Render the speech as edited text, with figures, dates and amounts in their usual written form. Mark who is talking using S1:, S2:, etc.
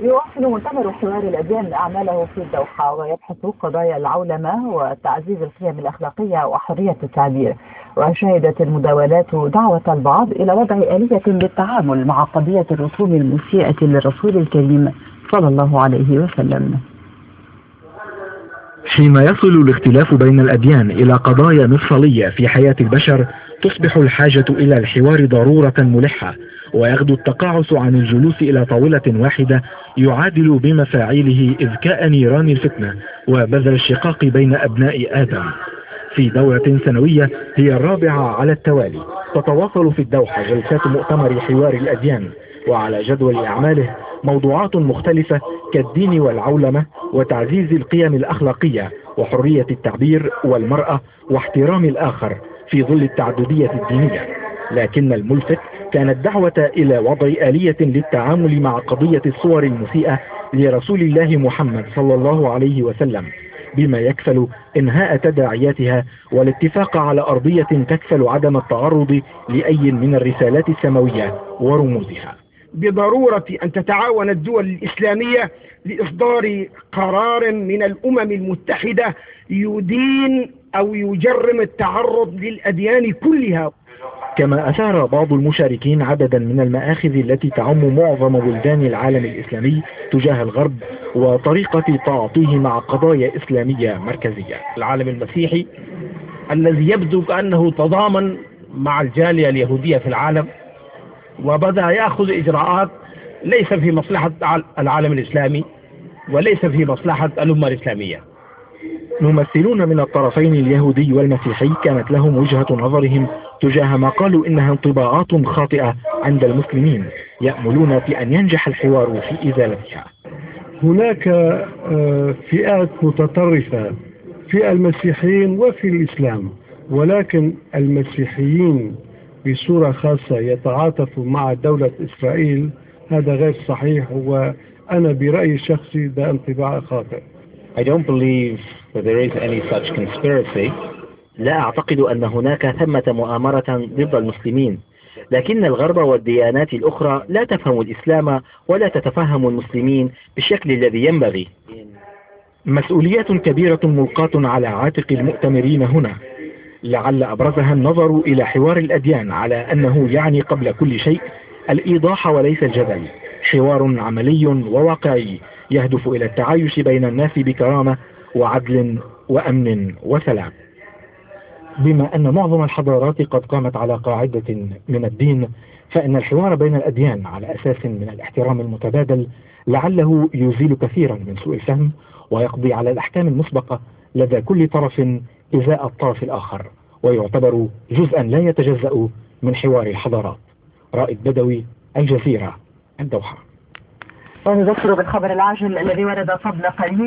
S1: يواصل مؤتمر حوار الأديان أعماله في الدوحة، ويبحث قضايا العولمة وتعزيز القيم الأخلاقية وحرية التعبير. وشهدت المداولات دعوة البعض إلى وضع آلية للتعامل مع قضية الرسوم المسيئة للرسول الكريم صلى الله عليه وسلم.
S2: حين يصل الاختلاف بين الأديان إلى قضايا مفصلية في حياة البشر، تصبح الحاجة إلى الحوار ضرورة ملحة، ويغدو التقاعس عن الجلوس إلى طاولة واحدة يعادل بمفاعيله إذكاء نيران الفتنة وبذل الشقاق بين أبناء آدم. في دورة سنوية هي الرابعة على التوالي، تتواصل في الدوحة جلسات مؤتمر حوار الأديان، وعلى جدول أعماله موضوعات مختلفة كالدين والعولمة وتعزيز القيم الأخلاقية وحرية التعبير والمرأة واحترام الآخر في ظل التعددية الدينية. لكن الملفت كانت الدعوة إلى وضع آلية للتعامل مع قضية الصور المسيئة لرسول الله محمد صلى الله عليه وسلم، بما يكفل إنهاء تداعياتها والاتفاق على أرضية تكفل عدم التعرض لأي من الرسالات السماوية ورموزها.
S3: بضرورة أن تتعاون الدول الإسلامية لإصدار قرار من الأمم المتحدة يدين أو يجرم التعرض للأديان كلها.
S2: كما أثار بعض المشاركين عددا من المآخذ التي تعم معظم بلدان العالم الإسلامي تجاه الغرب وطريقة تعاطيه مع قضايا إسلامية مركزية.
S4: العالم المسيحي الذي يبدو كأنه تضامن مع الجالية اليهودية في العالم وبدأ يأخذ إجراءات ليس في مصلحة العالم الإسلامي وليس في مصلحة الأمة الإسلامية.
S2: ممثلون من الطرفين اليهودي والمسيحي كانت لهم وجهة نظرهم تجاه ما قالوا إنها انطباعات خاطئة عند المسلمين، يأملون في أن ينجح الحوار في إزالتها.
S5: هناك فئات متطرفة في المسيحيين وفي الإسلام، ولكن المسيحيين بصورة خاصة يتعاطفوا مع دولة إسرائيل، هذا غير صحيح، وأنا برأيي الشخصي ده انطباع خاطئ.
S6: I don't believe that there is any such conspiracy. لا أعتقد أن هناك ثمة مؤامرة ضد المسلمين، لكن الغرب والديانات الأخرى لا تفهم الإسلام ولا تتفهم المسلمين بالشكل الذي ينبغي.
S2: مسؤوليات كبيرة ملقاة على عاتق المؤتمرين هنا، لعل أبرزها النظر إلى حوار الأديان على أنه يعني قبل كل شيء الإيضاح وليس الجدل، حوار عملي وواقعي يهدف إلى التعايش بين الناس بكرامة وعدل وأمن وسلام. بما أن معظم الحضارات قد قامت على قاعدة من الدين، فإن الحوار بين الأديان على أساس من الاحترام المتبادل لعله يزيل كثيرا من سوء الفهم ويقضي على الأحكام المسبقة لدى كل طرف إزاء الطرف الآخر، ويعتبر جزءا لا يتجزأ من حوار الحضارات. رائد بدوي، الجزيرة، الدوحة.
S1: ونذكر بالخبر العاجل الذي ورد قبل قليل